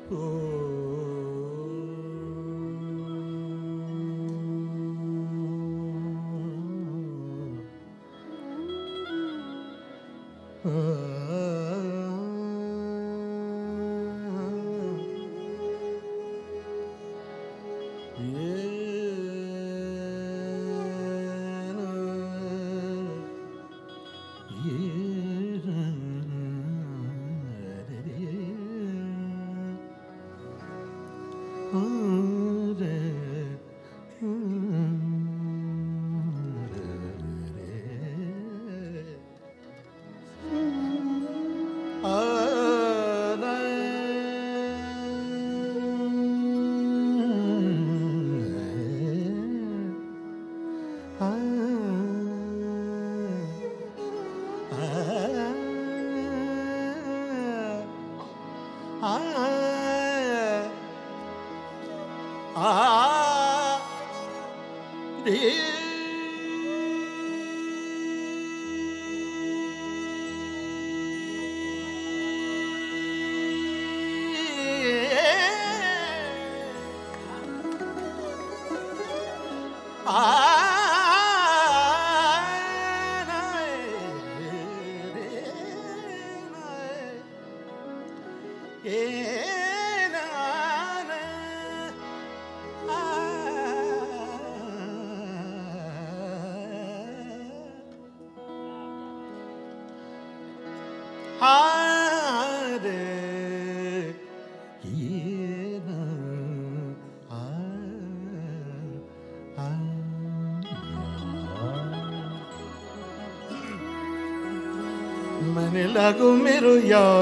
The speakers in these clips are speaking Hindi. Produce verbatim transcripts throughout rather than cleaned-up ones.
मन लागो मेरो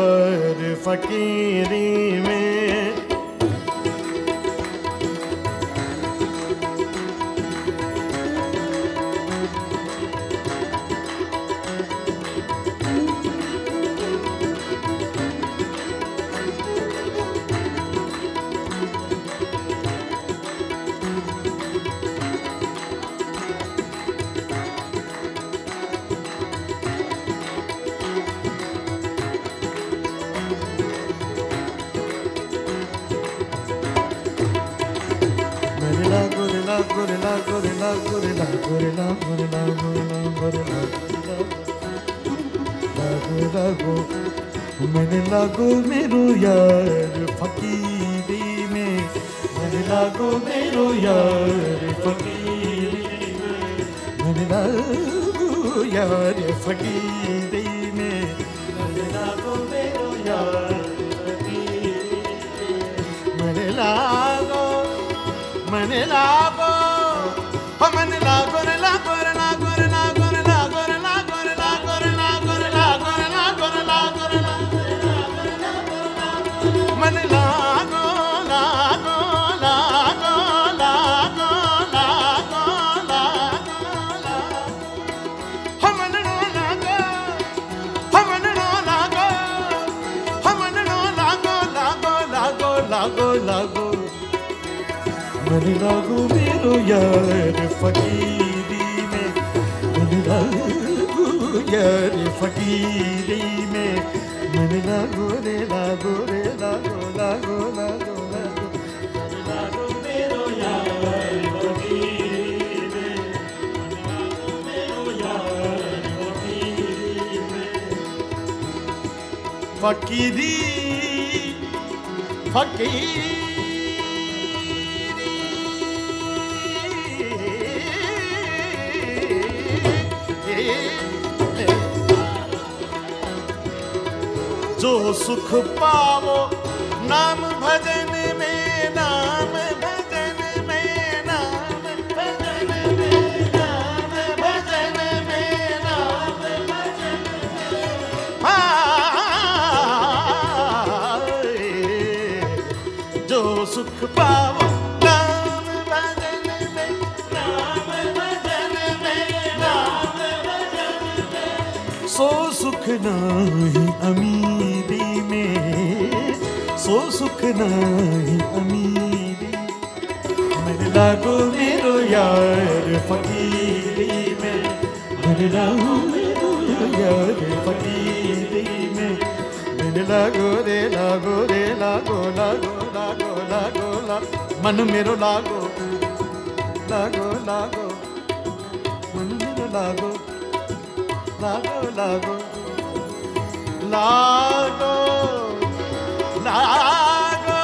यार फकीरी में, गोरेला गोरेला गोरेला गोरेला गोरेला गोरेला गोरेला गोरेला गो मैंने लागो मेरो यार फकीरी में, मैंने लागो मेरो यार फकीरी में, मैंने लागो यार फकीरी में, मैंने लागो मेरो यार फकीरी में, मैंने लागो मैंने लागो मन लागो रे लागो रे लागो रे लागो रे लागो रे लागो रे लागो रे लागो रे लागो रे लागो रे लागो रे मन लागो लागो लागो लागो लागो लागो हमन लागो हमन लागो हमन लागो लागो लागो लागो लागो मन लागो मेरो यार फकीरी में, मन लागो यार फकीरी में, मन लागो रे लागो रे लागो लागो लागो लागो मन लागो मेरो यार फकीरी में, मन लागो मेरो यार फकीरी में, फकीरी फकीरी जो सुख पावो नाम भजन में, नाम भजन में, नाम भजन में, नाम भजन में, नाम भजन में, जो सुख पावो नाम भजन में, नाम भजन में, नाम भजन में, सो सुख नाही अमीरी में, सो सुख नाही अमीरी, मन लागो मेरो यार फकीरी में, मन लागो मेरो यार फकीरी में, मन लागो रे लागो रे लागो लागो लागो लागो लागो मन मेरो लागो लागो लागो मन मेरो लागो लागो लागो लागो लागो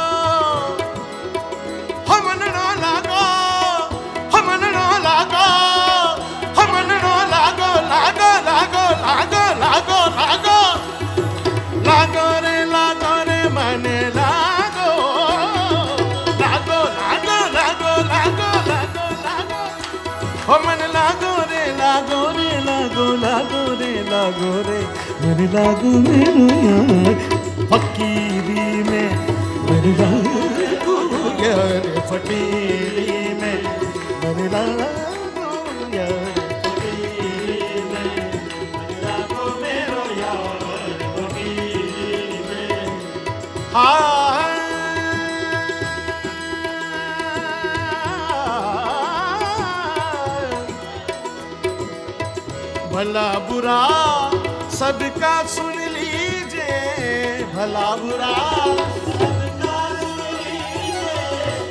हमन नो लागो हमन नो लागो हमन नो लागो लागो लागो लागो लागो लागो लागो रे लागो रे मन लागो लागो लागो लागो लागो लागो लागो हमन लागो रे लागो रे लागो लागो रे लागो रे मन लागो मेरो यार फकीरी में मन लागो यार फकीरी में मन लागो यार फकीरी में मन लागो मेरो यार फकीरी में हाँ भला बुरा सबका सुन लीजिए भला बुरा सबका सुन लीजिए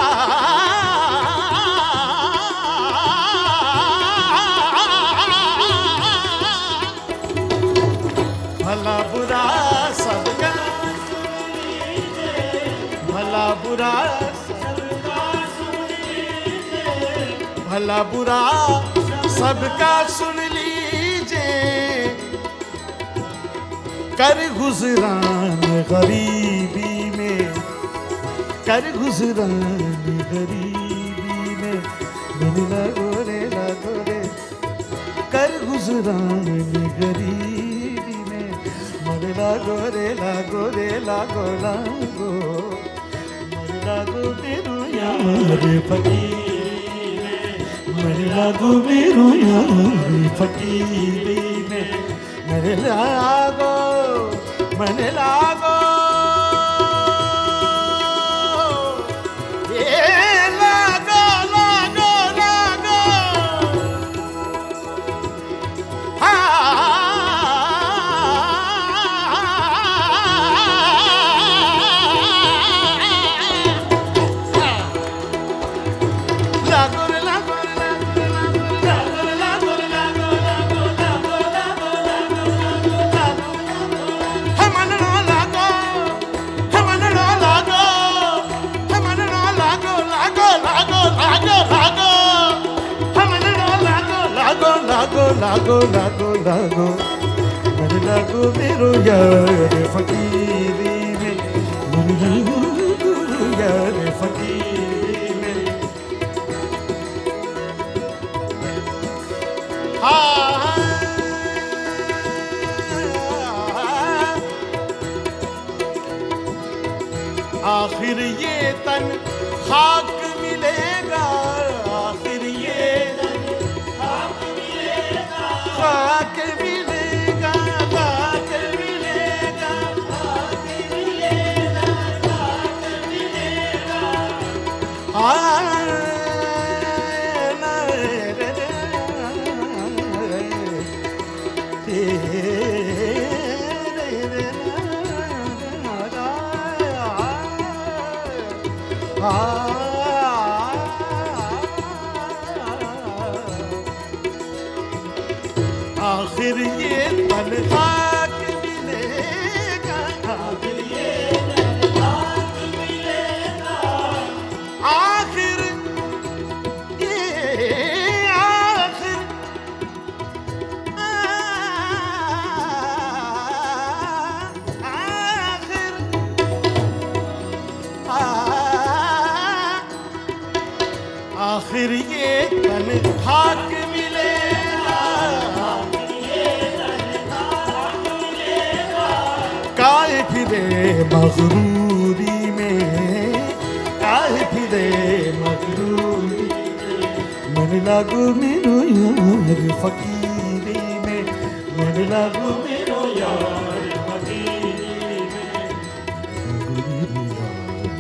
भला बुरा सबका सुन लीजिए भला बुरा सबका सुन लीजिए भला बुरा सबका सुन कर गुजरान गरीबी में कर गुजरान गरीबी में मन लागो रे लागो रे कर गुजरान गरीबी में मन लागो रे लागो रे लागो लागो मन लागो मेरो यार फकीरी में मन लागो मेरो यार फकीरी में मन लागो मन लागो ये लागो लागो लागो लागो रे लागो रे लागो रे लागो रे लागो रे लागो लागो लागो लागो लागो हमन नो लागो हमन नो लागो हमन नो लागो लागो लागो लागो लागो हमन नो लागो लागो लागो लागो लागो लागो मन लागो मेरो यार फकीरी में मन लागो यार फकीरी में हाँ आखिर ये तन खाक मिलेगा आखिर ये तन खाक मिलेगा खाक मिलेगा खाक मिलेगा खाक मिलेगा खाक मिलेगा हाँ आखिर ये तन खाक मिलेगा आखिर ये तन खाक मिलेगा आखिर ये आखिर आखिर आखिर ये तन खाक मिलेगा काहे फिरे मगरूरी में काहे फिरे मगरूरी में मन लागो मेरो यार फकीरी में मन लागो मेरो यार फकीरी में मेरो यार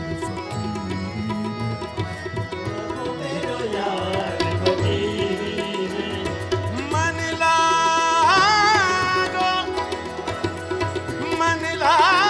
फकीरी में मन लागो मन लागो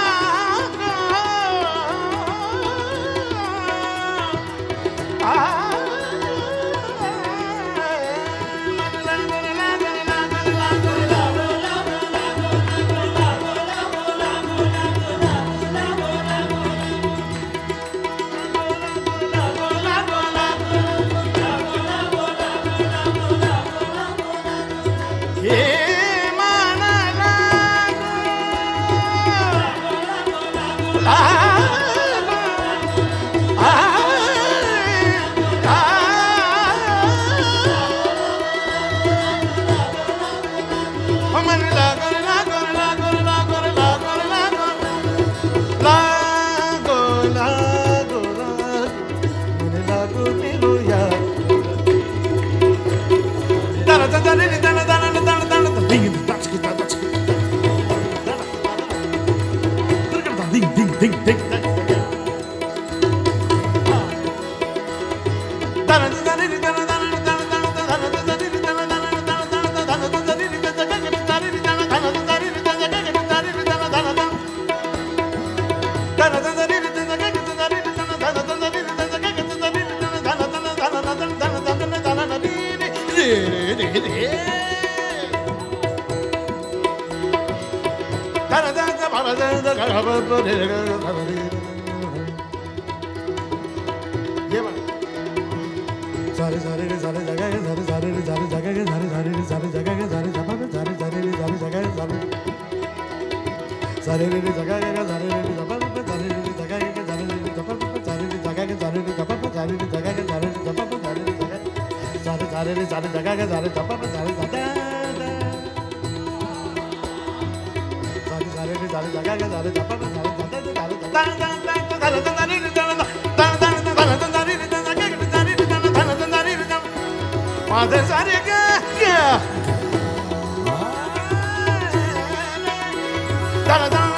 Da da da.